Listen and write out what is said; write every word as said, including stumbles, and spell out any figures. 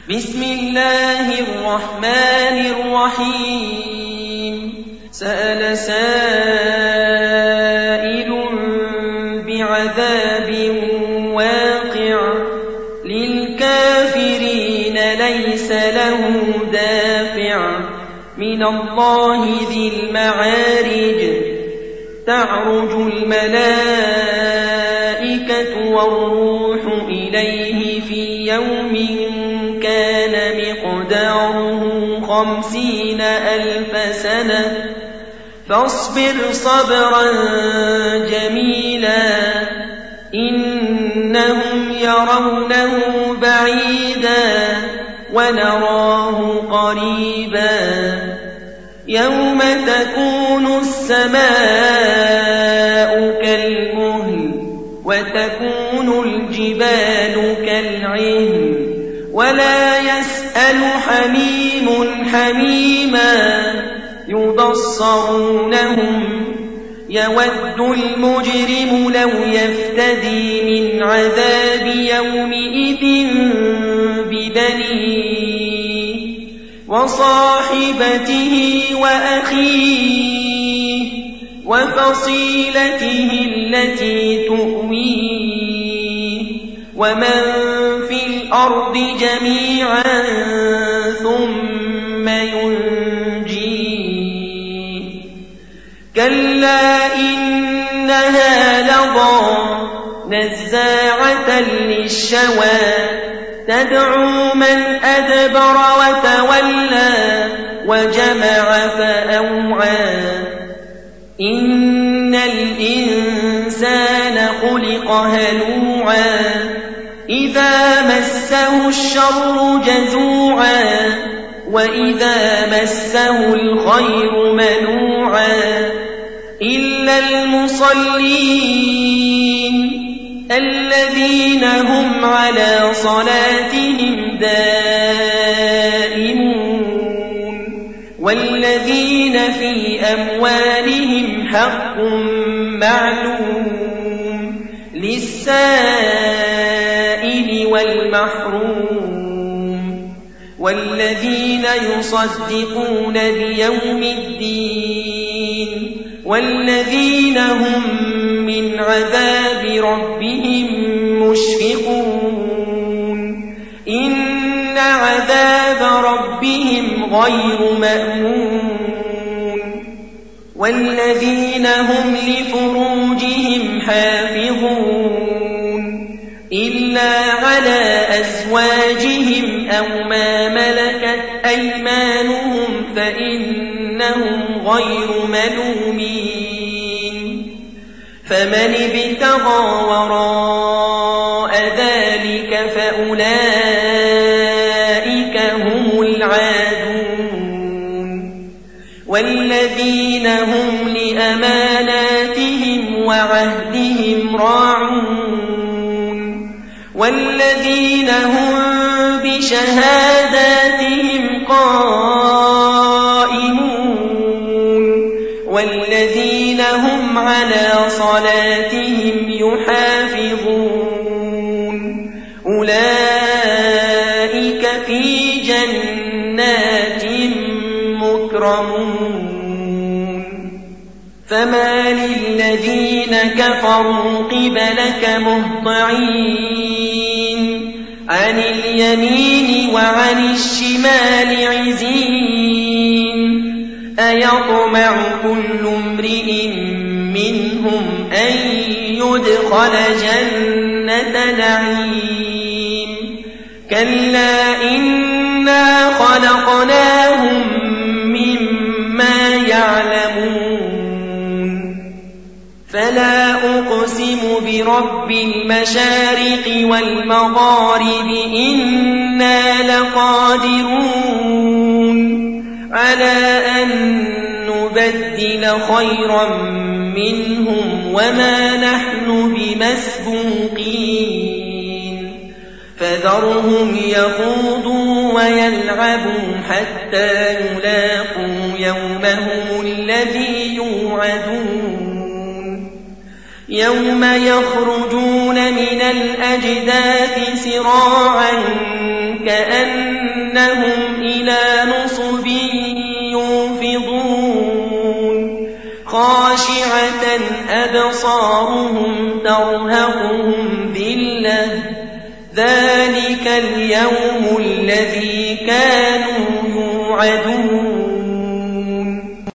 بسم الله الرحمن الرحيم سأل سائل بعذاب واقع للكافرين ليس له دافع من الله ذي المعارج تعرج الملائكة والروح إليه في يوم كان مقداره خمسين ألف سنة فاصبر صبرا جميلا إنهم يرونه بعيدا ونراه قريبا يوم تكون السماء كالمهل وتكون الجبال كالعهن ولا يسأل حميم حميما يبصرونهم يود المجرم لو يفتدي من عذاب يومئذ ببنيه وصاحبته وأخيه وفصيلته التي تؤويه ومن في الأرض جميعا ثم ينجيه كلا إنها لظى نزاعة للشوى تدعو من أدبر وتولى وجمع فأوعى إن الإنسان خلق هلوعا إذا مسه الشر جزوعا وإذا مسه الخير منوعا إلا المصلين الذين هم على صلاتهم دائمون والذين في أموالهم حق معلوم للسائل والمحروم والذين يصدقون بيوم الدين والذين هم من عذاب ربهم مشفقون إن عذاب ربهم غير مأمون والذين هم لفروجهم حافظون إلا على أزواجهم أو ما ملكت أيمانهم فإنهم غير ملومين فمن ابتغى وراء ذلك فأولئك هم العادون والذين هم لأماناتهم وعهدهم راعون والذين هم بشهاداتهم قائمون والذين هم على صلاتهم يحافظون أولئك في جنات مكرمون فما للذين كفروا قبلك مهطعين عن اليمين وعن الشمال عزين أيطمع كل امرئ منهم أن يدخل جنة نعيم كلا إنا خلقناهم مما يعلمون فلا أقسم برب المشارق والمغارب إنا لقادرون على أن نبدل خيرا منهم وما نحن بمسبوقين فذرهم يخوضوا ويلعبوا حتى يلاقوا يومهم الذي يوعدون يوم يخرجون من الأجداث سراعا كأنهم إلى نصب يوفضون خاشعة أبصارهم ترهقهم ذلة ذلك اليوم الذي كانوا يوعدون